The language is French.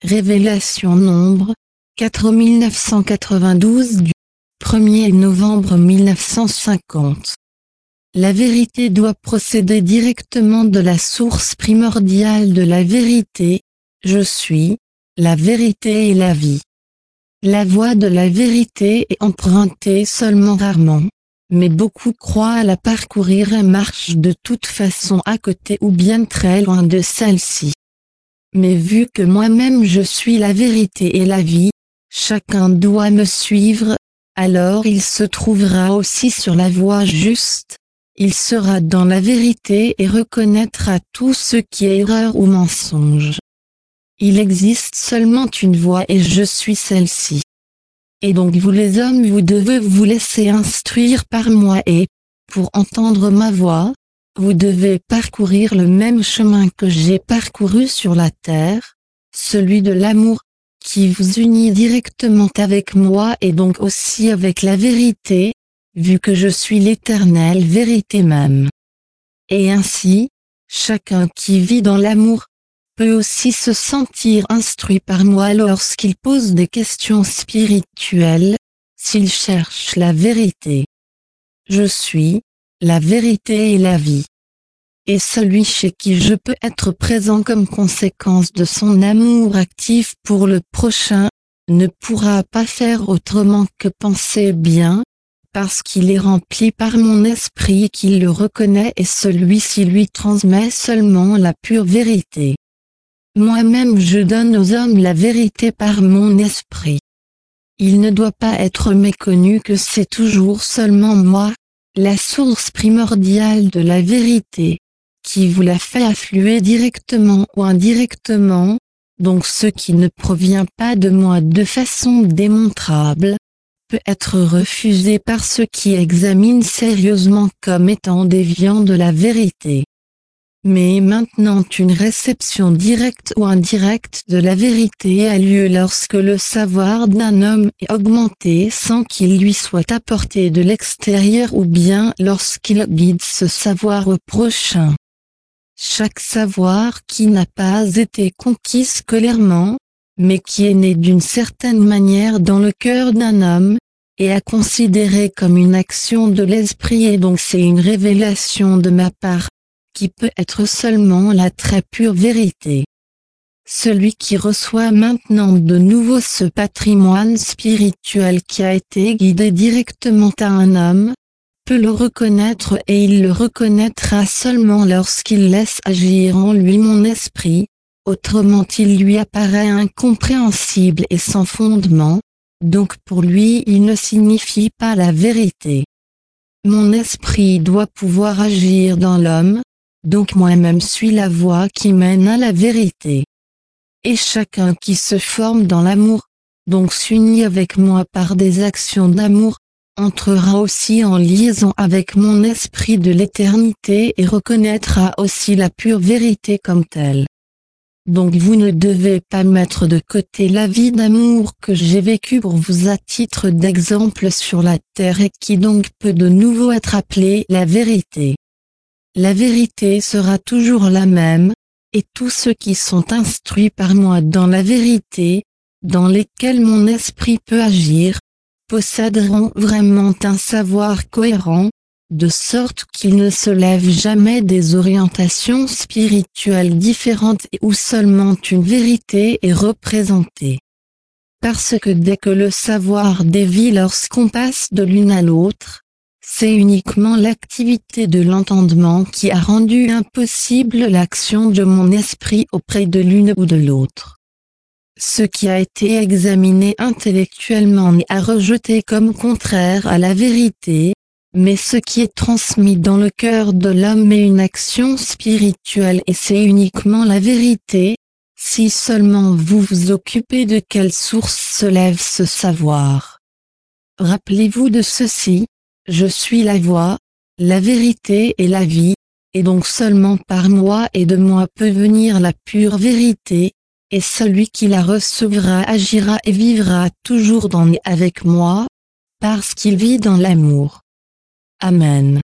Révélation Nombre 4 1992 du 1er novembre 1950. La vérité doit procéder directement de la source primordiale de la vérité, je suis, la vérité et la vie. La voie de la vérité est empruntée seulement rarement, mais beaucoup croient la parcourir et marchent de toute façon à côté ou bien très loin de celle-ci. Mais vu que moi-même je suis la vérité et la vie, chacun doit me suivre, alors il se trouvera aussi sur la voie juste, il sera dans la vérité et reconnaîtra tout ce qui est erreur ou mensonge. Il existe seulement une voie et je suis celle-ci. Et donc vous les hommes vous devez vous laisser instruire par moi et, pour entendre ma voix, vous devez parcourir le même chemin que j'ai parcouru sur la terre, celui de l'amour, qui vous unit directement avec moi et donc aussi avec la vérité, vu que je suis l'éternelle vérité même. Et ainsi, chacun qui vit dans l'amour, peut aussi se sentir instruit par moi lorsqu'il pose des questions spirituelles, s'il cherche la vérité. Je suis, la vérité et la vie. Et celui chez qui je peux être présent comme conséquence de son amour actif pour le prochain, ne pourra pas faire autrement que penser bien, parce qu'il est rempli par mon esprit qu'il le reconnaît et celui-ci lui transmet seulement la pure vérité. Moi-même je donne aux hommes la vérité par mon esprit. Il ne doit pas être méconnu que c'est toujours seulement moi, la source primordiale de la vérité, qui vous la fait affluer directement ou indirectement, donc ce qui ne provient pas de moi de façon démontrable, peut être refusé par ceux qui examinent sérieusement comme étant déviant de la vérité. Mais maintenant une réception directe ou indirecte de la vérité a lieu lorsque le savoir d'un homme est augmenté sans qu'il lui soit apporté de l'extérieur ou bien lorsqu'il guide ce savoir au prochain. Chaque savoir qui n'a pas été conquis scolairement, mais qui est né d'une certaine manière dans le cœur d'un homme, est à considérer comme une action de l'esprit et donc c'est une révélation de ma part, qui peut être seulement la très pure vérité. Celui qui reçoit maintenant de nouveau ce patrimoine spirituel qui a été guidé directement à un homme, peut le reconnaître et il le reconnaîtra seulement lorsqu'il laisse agir en lui mon esprit, autrement il lui apparaît incompréhensible et sans fondement, donc pour lui il ne signifie pas la vérité. Mon esprit doit pouvoir agir dans l'homme, donc moi-même suis la voie qui mène à la vérité. Et chacun qui se forme dans l'amour, donc s'unit avec moi par des actions d'amour, entrera aussi en liaison avec mon esprit de l'éternité et reconnaîtra aussi la pure vérité comme telle. Donc vous ne devez pas mettre de côté la vie d'amour que j'ai vécue pour vous à titre d'exemple sur la terre et qui donc peut de nouveau être appelée la vérité. La vérité sera toujours la même, et tous ceux qui sont instruits par moi dans la vérité, dans lesquels mon esprit peut agir, posséderont vraiment un savoir cohérent, de sorte qu'il ne se lève jamais des orientations spirituelles différentes et où seulement une vérité est représentée. Parce que dès que le savoir dévie lorsqu'on passe de l'une à l'autre, c'est uniquement l'activité de l'entendement qui a rendu impossible l'action de mon esprit auprès de l'une ou de l'autre. Ce qui a été examiné intellectuellement n'est à rejeter comme contraire à la vérité, mais ce qui est transmis dans le cœur de l'homme est une action spirituelle et c'est uniquement la vérité, si seulement vous vous occupez de quelle source se lève ce savoir. Rappelez-vous de ceci, je suis la voie, la vérité et la vie, et donc seulement par moi et de moi peut venir la pure vérité, et celui qui la recevra agira et vivra toujours avec moi, parce qu'il vit dans l'amour. Amen.